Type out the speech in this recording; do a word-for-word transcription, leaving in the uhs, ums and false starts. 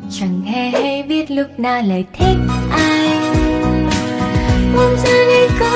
chẳng hề hay biết lúc nào lại thích anh. Mong giờ này có